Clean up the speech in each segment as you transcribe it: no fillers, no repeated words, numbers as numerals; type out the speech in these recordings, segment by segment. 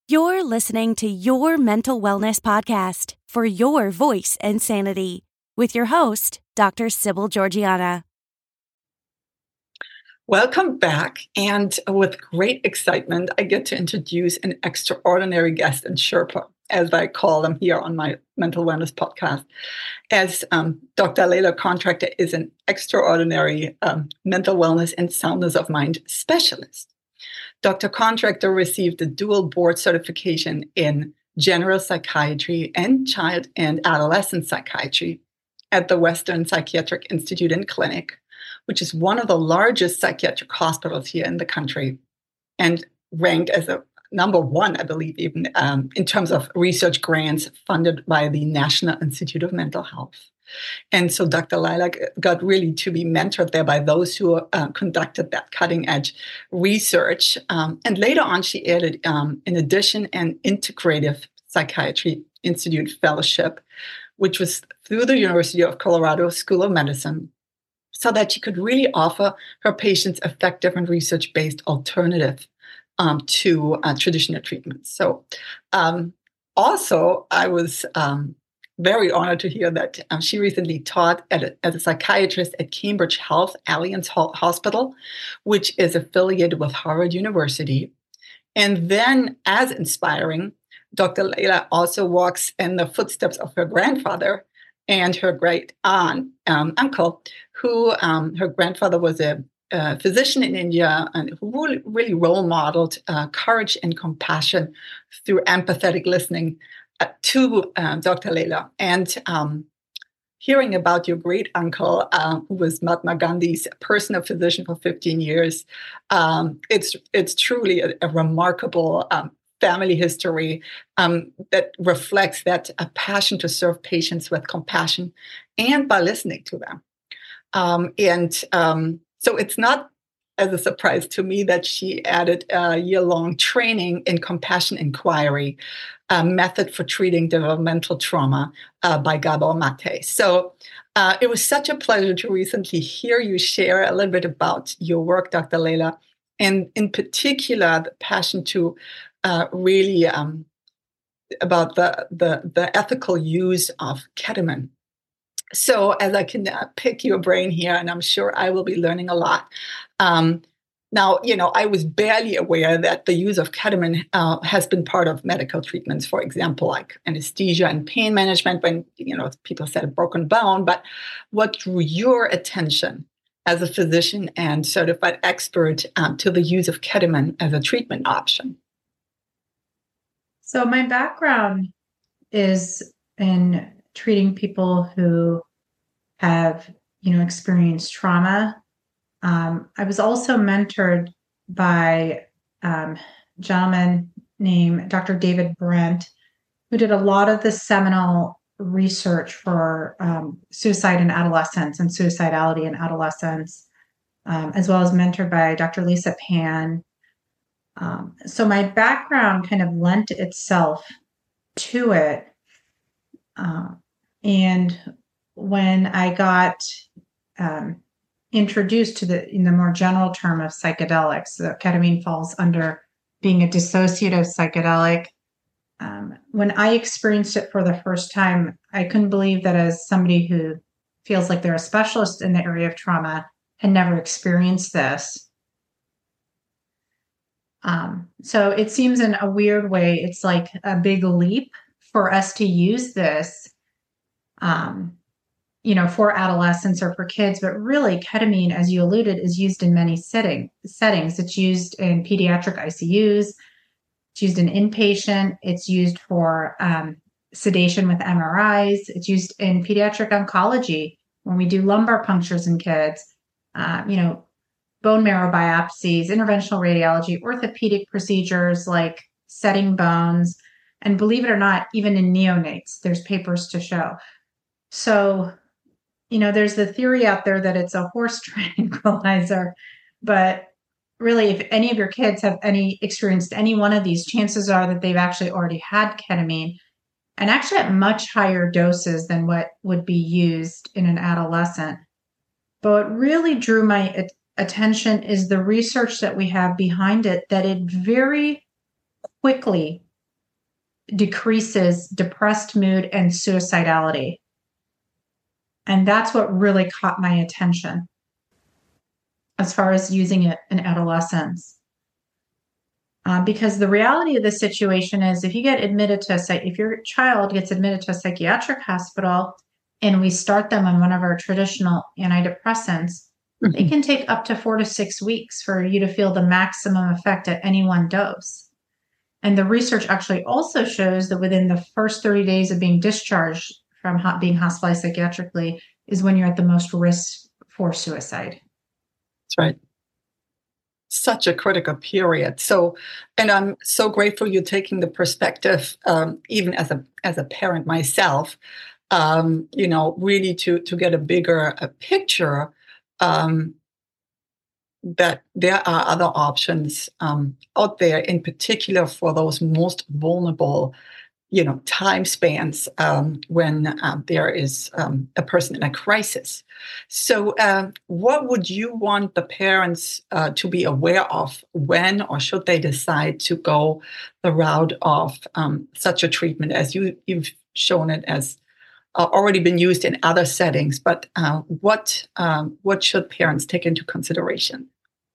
You're listening to Your Mental Wellness Podcast for your voice and sanity with your host, Dr. Sybil Georgiana. Welcome back, and with great excitement, I get to introduce an extraordinary guest and Sherpa, as I call them here on my Mental Wellness Podcast. As Dr. Leila Contractor is an extraordinary mental wellness and soundness of mind specialist. Dr. Contractor received a dual board certification in general psychiatry and child and adolescent psychiatry at the Western Psychiatric Institute and Clinic, which is one of the largest psychiatric hospitals here in the country, and ranked as a number one, I believe, even in terms of research grants funded by the National Institute of Mental Health. And so Dr. Leila got really to be mentored there by those who conducted that cutting edge research. And later on, she added, in addition, an integrative psychiatry institute fellowship, which was through the University of Colorado School of Medicine, so that she could really offer her patients effective and research-based alternative to traditional treatments. So also, I was very honored to hear that she recently taught as a psychiatrist at Cambridge Health Alliance Hospital, which is affiliated with Harvard University. And then, as inspiring, Dr. Leila also walks in the footsteps of her grandfather and her great uncle, who her grandfather was a physician in India and who really role modeled courage and compassion through empathetic listening to Dr. Leila. And hearing about your great uncle, who was Mahatma Gandhi's personal physician for 15 years, it's truly a remarkable family history that reflects that a passion to serve patients with compassion and by listening to them. So it's not as a surprise to me that she added a year-long training in compassion inquiry, a method for treating developmental trauma by Gabor Mate. So it was such a pleasure to recently hear you share a little bit about your work, Dr. Leila, and in particular, the passion to really about the ethical use of ketamine. So as I can pick your brain here, and I'm sure I will be learning a lot. Now, I was barely aware that the use of ketamine has been part of medical treatments, for example, like anesthesia and pain management when, people said a broken bone. But what drew your attention as a physician and certified expert to the use of ketamine as a treatment option? So my background is in treating people who have, experienced trauma. I was also mentored by a gentleman named Dr. David Brent, who did a lot of the seminal research for suicide in adolescence and suicidality in adolescence, as well as mentored by Dr. Lisa Pan. So my background kind of lent itself to it. And when I got introduced to in the more general term of psychedelics, so ketamine falls under being a dissociative psychedelic. When I experienced it for the first time, I couldn't believe that as somebody who feels like they're a specialist in the area of trauma had never experienced this. So it seems in a weird way, it's like a big leap for us to use this, for adolescents or for kids. But really, ketamine, as you alluded, is used in many settings. It's used in pediatric ICUs. It's used in inpatient. It's used for sedation with MRIs. It's used in pediatric oncology when we do lumbar punctures in kids. Bone marrow biopsies, interventional radiology, orthopedic procedures like setting bones, and believe it or not, even in neonates, there's papers to show. So, there's the theory out there that it's a horse tranquilizer, but really, if any of your kids have experienced any one of these, chances are that they've actually already had ketamine, and actually at much higher doses than what would be used in an adolescent. But what really drew my attention is the research that we have behind it, that it very quickly decreases depressed mood and suicidality. And that's what really caught my attention as far as using it in adolescents. Because the reality of the situation is if your child gets admitted to a psychiatric hospital and we start them on one of our traditional antidepressants, it can take up to 4 to 6 weeks for you to feel the maximum effect at any one dose. And the research actually also shows that within the first 30 days of being discharged from being hospitalized psychiatrically is when you're at the most risk for suicide. That's right. Such a critical period. So, and I'm so grateful you're taking the perspective, even as a parent myself, really to get a bigger picture, that there are other options out there, in particular for those most vulnerable, time spans when there is a person in a crisis. So what would you want the parents to be aware of when or should they decide to go the route of such a treatment, as you've shown it as already been used in other settings, but what should parents take into consideration?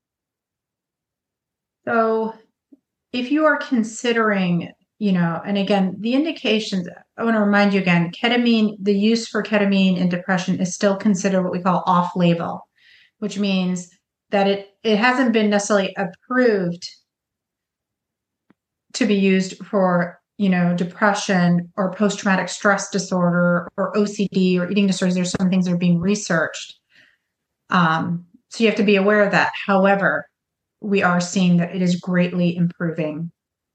So if you are considering, and again, the indications, I want to remind you again, ketamine, the use for ketamine in depression is still considered what we call off-label, which means that it hasn't been necessarily approved to be used for, depression or post-traumatic stress disorder or OCD or eating disorders. There's some things that are being researched. So you have to be aware of that. However, we are seeing that it is greatly improving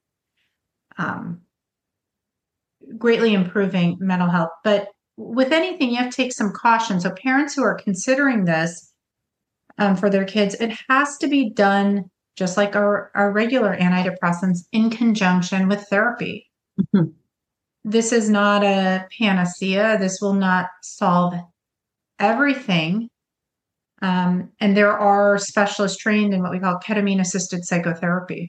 mental health. But with anything, you have to take some caution. So parents who are considering this for their kids, it has to be done just like our regular antidepressants in conjunction with therapy. Mm-hmm. This is not a panacea. This will not solve everything. And there are specialists trained in what we call ketamine-assisted psychotherapy.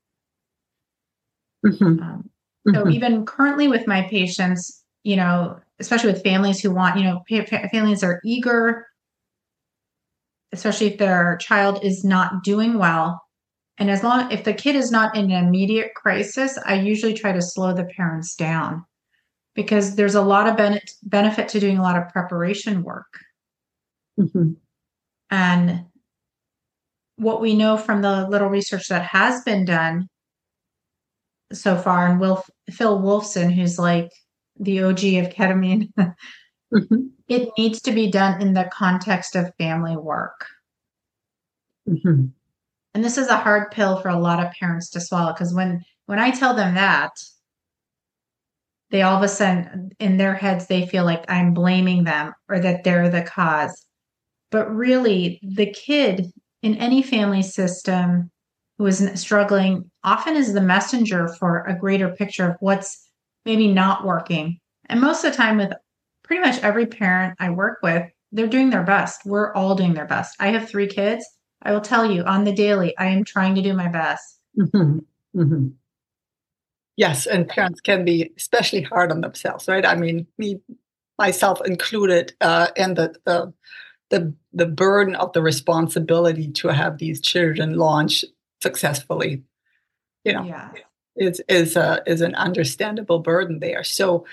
Mm-hmm. So even currently with my patients, especially with families who want, families are eager, especially if their child is not doing well. And if the kid is not in an immediate crisis, I usually try to slow the parents down because there's a lot of benefit to doing a lot of preparation work. Mm-hmm. And what we know from the little research that has been done so far, and Phil Wolfson, who's like the OG of ketamine, mm-hmm. It needs to be done in the context of family work. Mm-hmm. And this is a hard pill for a lot of parents to swallow because when I tell them that, they all of a sudden, in their heads, they feel like I'm blaming them or that they're the cause. But really, the kid in any family system who is struggling often is the messenger for a greater picture of what's maybe not working. And most of the time with pretty much every parent I work with, they're doing their best. We're all doing their best. I have 3 kids. I will tell you on the daily, I am trying to do my best. Mm-hmm. Mm-hmm. Yes, and parents can be especially hard on themselves, right? I mean, myself included, and the burden of the responsibility to have these children launch successfully, yeah. is an understandable burden there. So,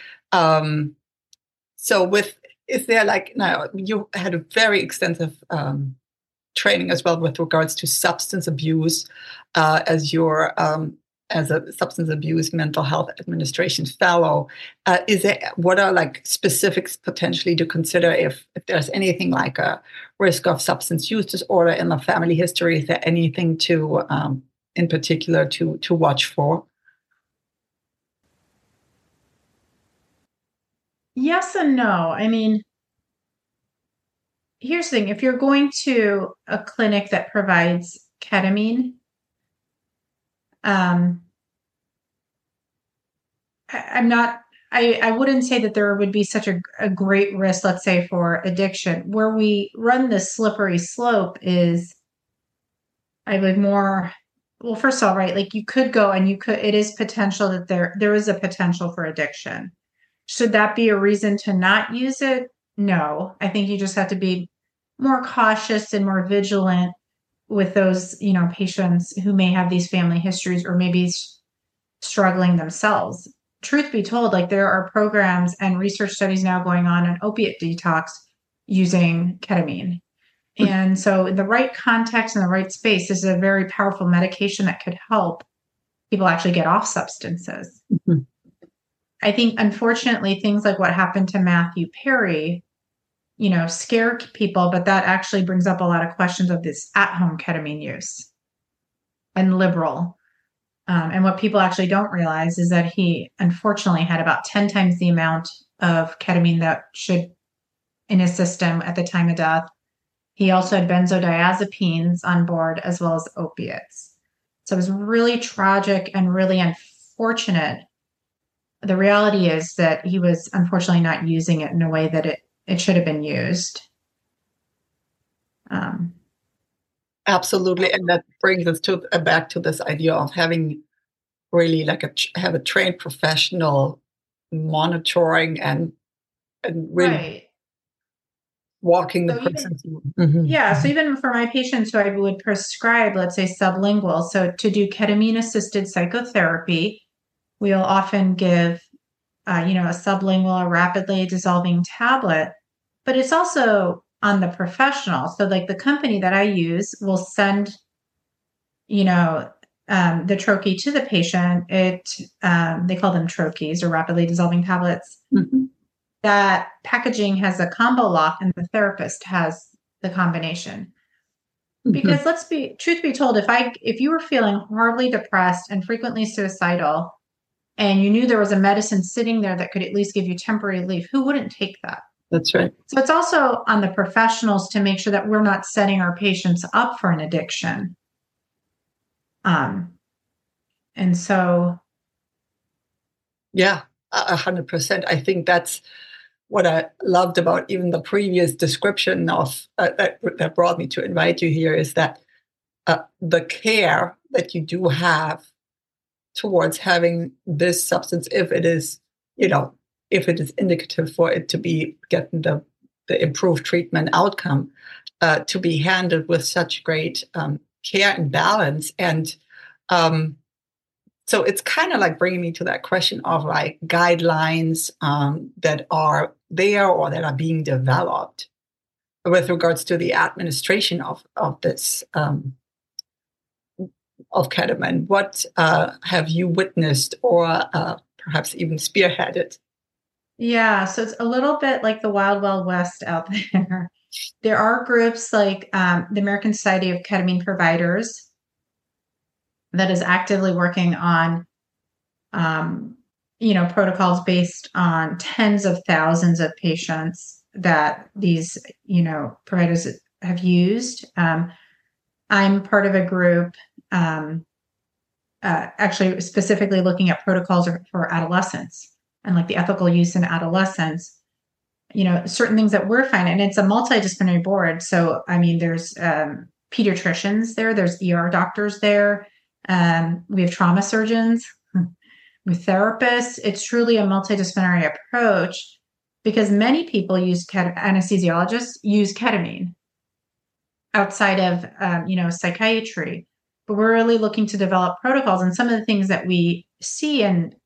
is there now you had a very extensive training as well with regards to substance abuse as a substance abuse mental health administration fellow. What are specifics potentially to consider if there's anything like a risk of substance use disorder in the family history? Is there anything to in particular to watch for? Yes and no. I mean, here's the thing. If you're going to a clinic that provides ketamine, I wouldn't say that there would be such a great risk, let's say, for addiction. Where we run this slippery slope is, I would more well, first of all, right, like you could go and it is potential that there is a potential for addiction. Should that be a reason to not use it? No, I think you just have to be more cautious and more vigilant with those, patients who may have these family histories or maybe struggling themselves. Truth be told, like there are programs and research studies now going on opiate detox using ketamine. And so in the right context and the right space, this is a very powerful medication that could help people actually get off substances. Mm-hmm. I think, unfortunately, things like what happened to Matthew Perry, scare people, but that actually brings up a lot of questions of this at-home ketamine use and liberal. And what people actually don't realize is that he unfortunately had about 10 times the amount of ketamine that should in his system at the time of death. He also had benzodiazepines on board as well as opiates. So it was really tragic and really unfortunate. The reality is that he was unfortunately not using it in a way that it should have been used. Absolutely. And that brings us back to this idea of having really have a trained professional monitoring and really right. walking the person through. Mm-hmm. Yeah. So even for my patients who I would prescribe, let's say sublingual, so to do ketamine assisted psychotherapy, we'll often give, a sublingual, a rapidly dissolving tablet, but it's also on the professional. So like the company that I use will send, the troche to the patient. They call them troches or rapidly dissolving tablets. Mm-hmm. That packaging has a combo lock and the therapist has the combination. Mm-hmm. Because truth be told, if you were feeling horribly depressed and frequently suicidal and you knew there was a medicine sitting there that could at least give you temporary relief, who wouldn't take that? That's right. So it's also on the professionals to make sure that we're not setting our patients up for an addiction. And so. Yeah, 100%. I think that's what I loved about even the previous description of that brought me to invite you here is that the care that you do have towards having this substance, if it is indicative for it to be getting the improved treatment outcome, to be handled with such great care and balance. And so it's kind of like bringing me to that question of like guidelines that are there or that are being developed with regards to the administration of this of ketamine. What have you witnessed or perhaps even spearheaded? Yeah, so it's a little bit like the Wild Wild West out there. There are groups like the American Society of Ketamine Providers that is actively working on, protocols based on tens of thousands of patients that these, providers have used. I'm part of a group actually specifically looking at protocols for adolescents and like the ethical use in adolescents. Certain things that we're finding, and it's a multidisciplinary board. So, I mean, there's pediatricians there, there's ER doctors there. We have trauma surgeons, with therapists. It's truly a multidisciplinary approach because many people anesthesiologists use ketamine outside of, psychiatry. But we're really looking to develop protocols. And some of the things that we see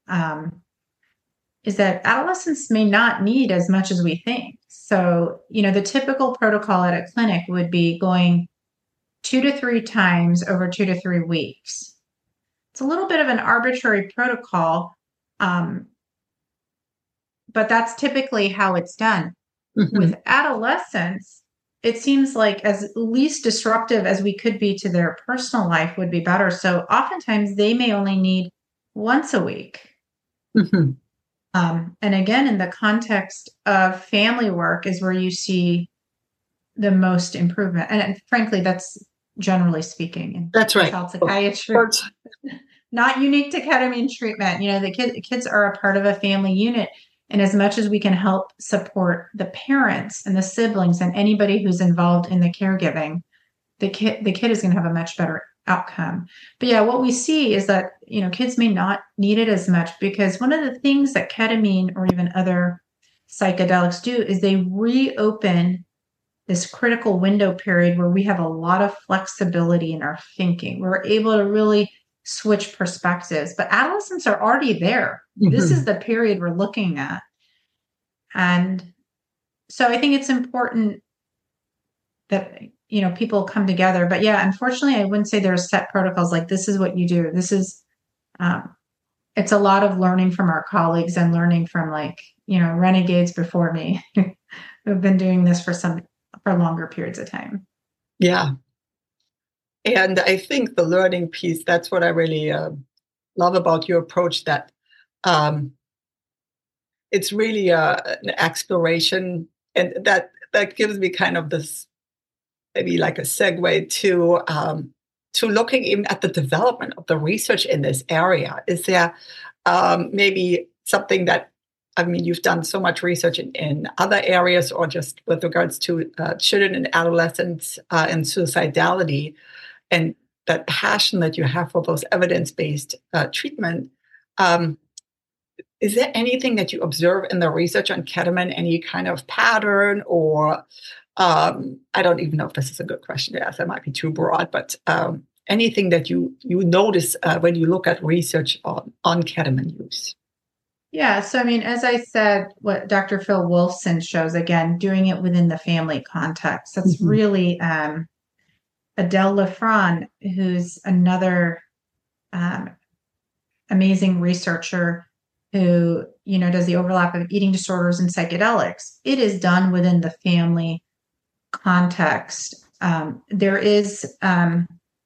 is that adolescents may not need as much as we think. So, the typical protocol at a clinic would be going 2 to 3 times over 2 to 3 weeks. It's a little bit of an arbitrary protocol, but that's typically how it's done. Mm-hmm. With adolescents, it seems like as least disruptive as we could be to their personal life would be better. So oftentimes they may only need once a week. Mm-hmm. And again, in the context of family work is where you see the most improvement. And frankly, that's generally speaking. That's right. Child psychiatry, not unique to ketamine treatment. The kids are a part of a family unit. And as much as we can help support the parents and the siblings and anybody who's involved in the caregiving, the kid is going to have a much better outcome. But yeah, what we see is that, kids may not need it as much, because one of the things that ketamine or even other psychedelics do is they reopen this critical window period where we have a lot of flexibility in our thinking. We're able to really switch perspectives, but adolescents are already there. Mm-hmm. This is the period we're looking at. And so I think it's important that, people come together. But yeah, unfortunately, I wouldn't say there's set protocols like this is what you do. This is, it's a lot of learning from our colleagues and learning from renegades before me who've been doing this for longer periods of time. Yeah. And I think the learning piece, that's what I really love about your approach, that it's really an exploration, and that gives me kind of this, maybe like a segue to looking even at the development of the research in this area. Is there maybe something that, you've done so much research in other areas, or just with regards to children and adolescents and suicidality, and that passion that you have for those evidence-based treatment. Is there anything that you observe in the research on ketamine, any kind of pattern, or I don't even know if this is a good question to ask, that might be too broad, but anything that you notice when you look at research on ketamine use? Yeah. So, as I said, what Dr. Phil Wolfson shows, again, doing it within the family context, that's mm-hmm. really Adele Lafron, who's another amazing researcher who, does the overlap of eating disorders and psychedelics. It is done within the family context. There is a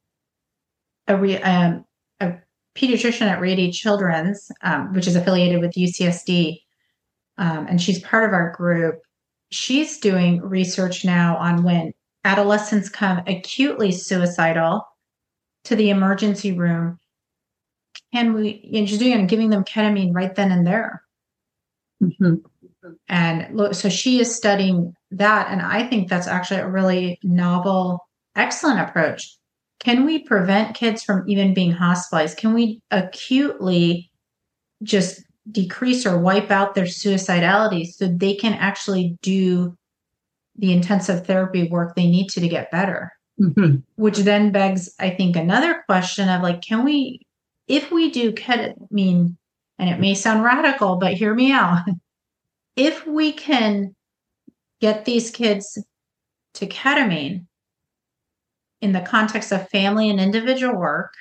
pediatrician at Rady Children's, which is affiliated with UCSD, and she's part of our group. She's doing research now on when adolescents come acutely suicidal to the emergency room. She's doing it and giving them ketamine right then and there. Mm-hmm. And so she is studying that. And I think that's actually a really novel, excellent approach. Can we prevent kids from even being hospitalized? Can we acutely just decrease or wipe out their suicidality so they can actually do the intensive therapy work they need to get better? Mm-hmm. Which then begs, I think, another question of can we, if we do ketamine, and it may sound radical, but hear me out. If we can get these kids to ketamine in the context of family and individual work,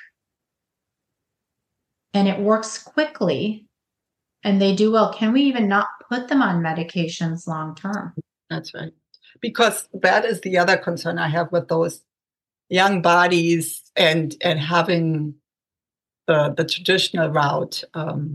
and it works quickly, and they do well, can we even not put them on medications long term? That's right. Because that is the other concern I have with those young bodies and having the traditional route, and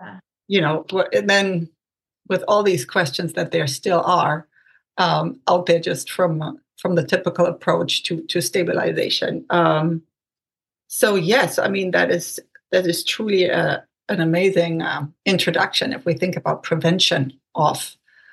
then with all these questions that there still are out there, just from the typical approach to stabilization. So yes, that is truly an amazing introduction if we think about prevention of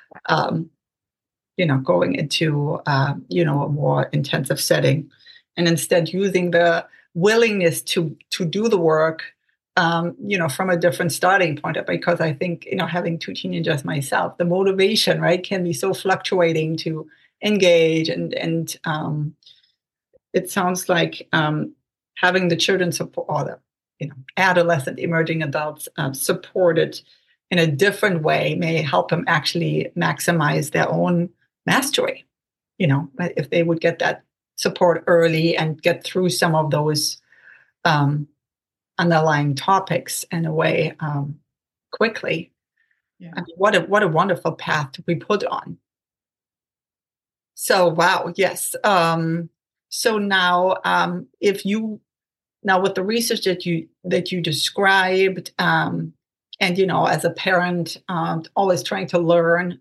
going into a more intensive setting, and instead using the willingness to do the work from a different starting point. Because I think having two teenagers myself, the motivation, right, can be so fluctuating to engage, and it sounds like having the children support, or the adolescent emerging adults supported in a different way may help them actually maximize their own mastery. If they would get that support early and get through some of those underlying topics in a way quickly. Yeah. What a wonderful path to be put on. So wow, yes. So now, with the research that you described, and as a parent, always trying to learn,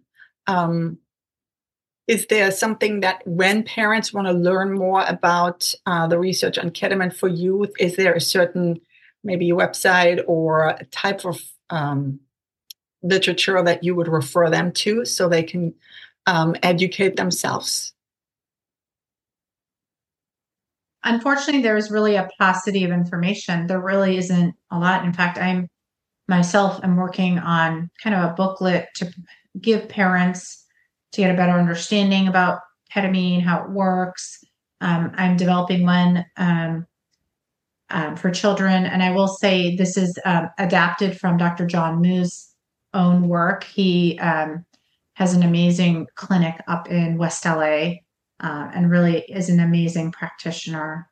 is there something that when parents want to learn more about the research on ketamine for youth, is there a certain maybe website or a type of literature that you would refer them to so they can educate themselves? unfortunately, there's really a paucity of information. There really isn't a lot. In fact, I'm working on kind of a booklet to give parents to get a better understanding about ketamine, how it works. I'm developing one for children. And I will say this is adapted from Dr. John Moo's own work. He has an amazing clinic up in West LA and really is an amazing practitioner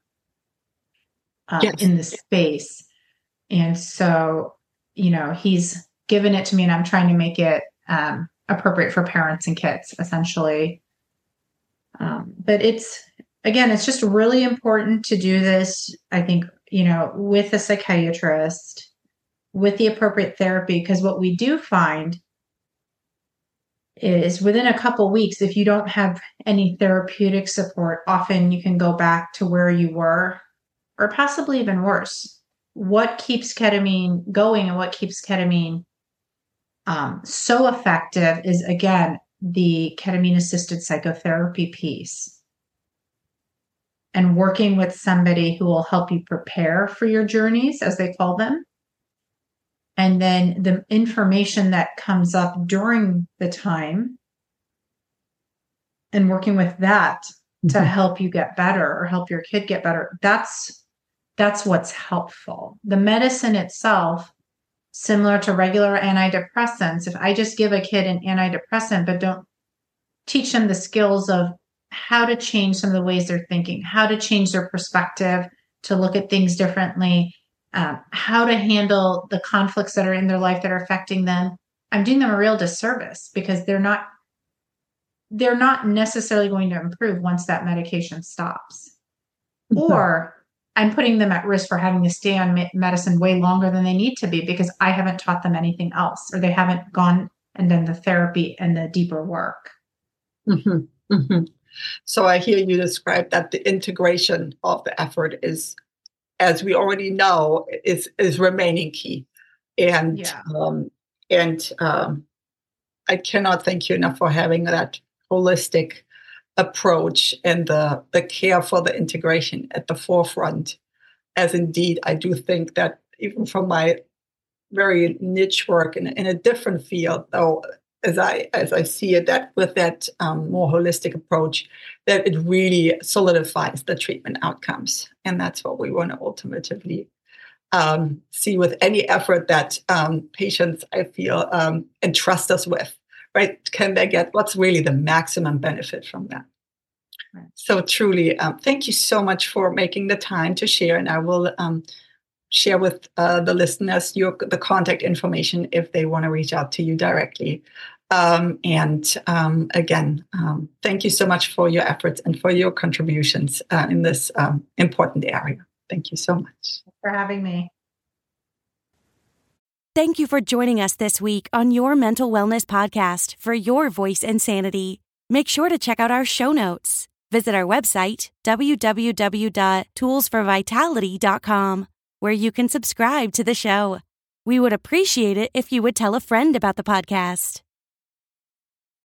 in the space. And so, he's given it to me and I'm trying to make it appropriate for parents and kids, essentially. But it's just really important to do this, I think, with a psychiatrist, with the appropriate therapy, because what we do find is within a couple weeks, if you don't have any therapeutic support, often you can go back to where you were, or possibly even worse. What keeps ketamine going and what keeps ketamine so effective is, again, the ketamine-assisted psychotherapy piece. And working with somebody who will help you prepare for your journeys, as they call them. And then the information that comes up during the time and working with that to help you get better or help your kid get better. That's what's helpful. The medicine itself, similar to regular antidepressants, if I just give a kid an antidepressant, but don't teach them the skills of how to change some of the ways they're thinking, how to change their perspective, to look at things differently, how to handle the conflicts that are in their life that are affecting them, I'm doing them a real disservice, because they're not necessarily going to improve once that medication stops. Or I'm putting them at risk for having to stay on medicine way longer than they need to be, because I haven't taught them anything else, or they haven't gone and done the therapy and the deeper work. Mm-hmm. Mm-hmm. So I hear you describe that the integration of the effort is, as we already know, is remaining key. And I cannot thank you enough for having that holistic approach and the care for the integration at the forefront. As indeed, I do think that even from my very niche work in a different field, though, as I see it, that with that more holistic approach, that it really solidifies the treatment outcomes. And that's what we want to ultimately see with any effort that patients, I feel, entrust us with, right? Can they get what's really the maximum benefit from that? Right. So truly, thank you so much for making the time to share. And I will share with the listeners the contact information if they want to reach out to you directly. Again, thank you so much for your efforts and for your contributions in this important area. Thank you so much. Thanks for having me. Thank you for joining us this week on Your Mental Wellness Podcast for your voice and sanity. Make sure to check out our show notes. Visit our website, www.toolsforvitality.com, where you can subscribe to the show. We would appreciate it if you would tell a friend about the podcast.